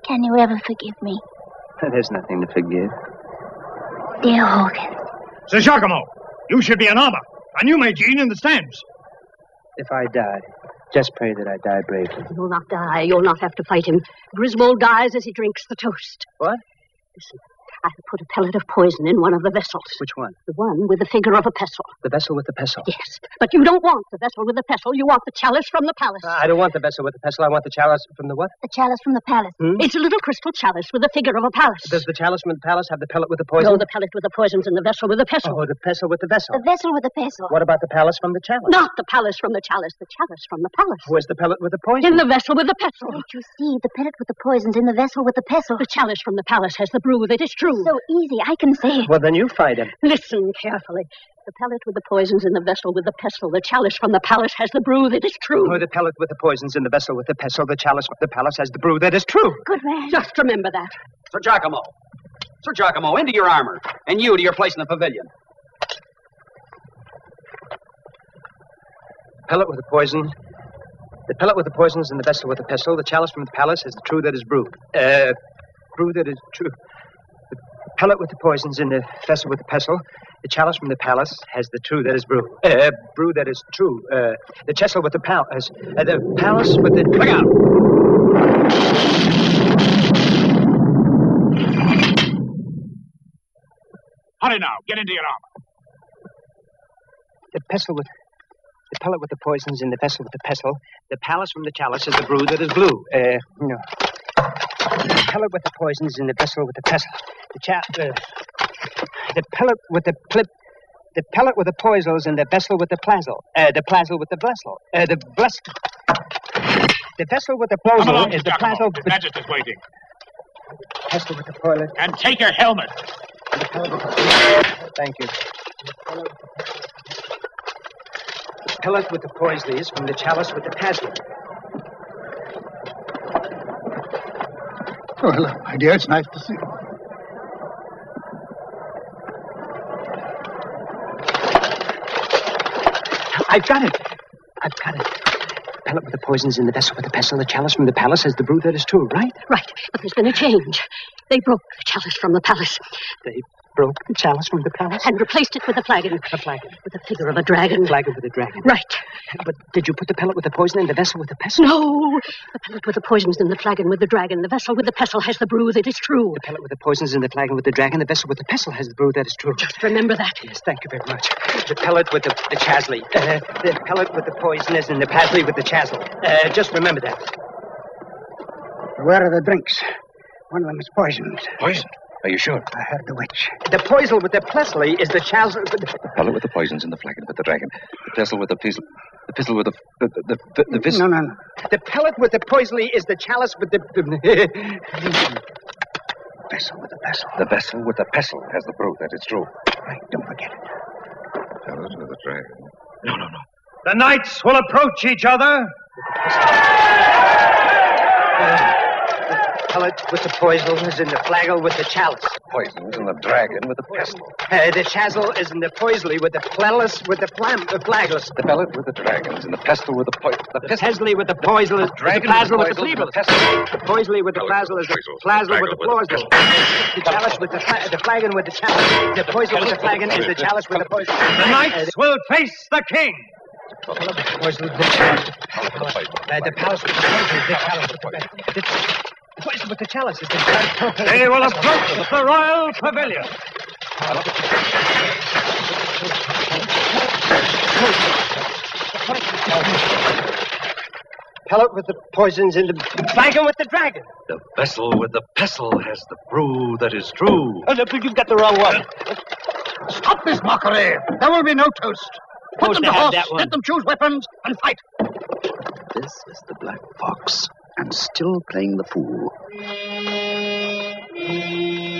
Can you ever forgive me? There's nothing to forgive. Dear Hogan. Sir Giacomo, you should be an armor. And you, Magine, in the stands. If I die, just pray that I die bravely. You'll not die. You'll not have to fight him. Griswold dies as he drinks the toast. What? Listen, I have put a pellet of poison in one of the vessels. Which one? The one with the figure of a pestle. The vessel with the pestle? Yes, but you don't want the vessel with the pestle. You want the chalice from the palace. I don't want the vessel with the pestle. I want the chalice from the what? The chalice from the palace. It's a little crystal chalice with the figure of a palace. Does the chalice from the palace have the pellet with the poison? No, the pellet with the poison's in the vessel with the pestle. Oh, the pestle with the vessel. The vessel with the pestle. What about the palace from the chalice? Not the palace from the chalice from the palace. Where's the pellet with the poison? In the vessel with the pestle. Don't you see? The pellet with the poison's in the vessel with the pestle. The chalice from the palace has the brew that is true. So easy, I can say it. Well, then you fight him. Listen carefully. The pellet with the poison's in the vessel with the pestle. The chalice from the palace has the brew that is true. Oh, the pellet with the poison's in the vessel with the pestle. The chalice from the palace has the brew that is true. Good man. Just remember that. Sir Giacomo. Sir Giacomo, into your armor. And you to your place in the pavilion. Pellet with the poison. The pellet with the poison's in the vessel with the pestle. The chalice from the palace has the true that is brewed. Brew that is true. The pellet with the poison's in the vessel with the pestle. The chalice from the palace has the true that is brew. Brew that is true. The chessel with the palace. The palace with the... Look out! Hurry now. Get into your armor. The pellet with the poison's in the vessel with the pestle. The palace from the chalice is the brew that is blue. No. The pellet with the poison's in the vessel with the pestle. The pellet with the poison's in the vessel with the plazzle. The plazzle with the vessel. The vessel with the plazzle is the plazzle. His Majesty's waiting. Pestle with the toilet. And take your helmet. Thank you. The pellet with the poison is from the chalice with the plazzle. Oh, hello, my dear. It's nice to see you. I've got it. The pellet with the poison's in the vessel with the pestle. The chalice from the palace has the brew that is true, right? Right, but there's been a change. They broke the chalice from the palace. They broke the chalice from the palace? And replaced it with a flagon. A flagon? With the figure of a dragon. Flagon with a dragon? Right. But did you put the pellet with the poison in the vessel with the pestle? No. The pellet with the poison's in the flagon with the dragon. The vessel with the pestle has the brew that is true. The pellet with the poison's in the flagon with the dragon. The vessel with the pestle has the brew that is true. Just remember that. Yes, thank you very much. The pellet with the chasley. The pellet with the poison is in the pasley with the chasel. Just remember that. Where are the drinks? One of them is poisoned. Poisoned? Are you sure? I heard the witch. The poison with the Plesley is the chasel. The pellet with the poison's in the flagon with the dragon. The pestle with the pistol. The pistol with the vis. No. The pellet with the poisley is the chalice with the Vessel with the pestle. The vessel with the pestle has the brew. That is true. Right, don't forget it. Pellet with the dragon. No. The knights will approach each other. The pellet with the poison is in the flagon with the chalice. Poison's in the dragon with the pestle. The chasel is in the poisley with the plalus with the flagless. The pellet with the dragons and the pestle with the poison. The pesley with the poison is the plazzle with the pleble. The poisley with the plazzle is the plazzle with the plazzle. The chalice with the flagon with the chalice. The poison with the flagon is the chalice with the poison. The knights will face the king. The poison with the chalice. The palace with the poison is the chalice with the The poison with the chalice is the chalice. They will approach the royal pavilion. Pellet with the poisons in the flagon with the dragon. The vessel with the pestle has the brew that is true. You've got the wrong one. Stop this mockery. There will be no toast. Put them to horse, let them choose weapons, and fight. This is the Black Fox, and still playing the fool.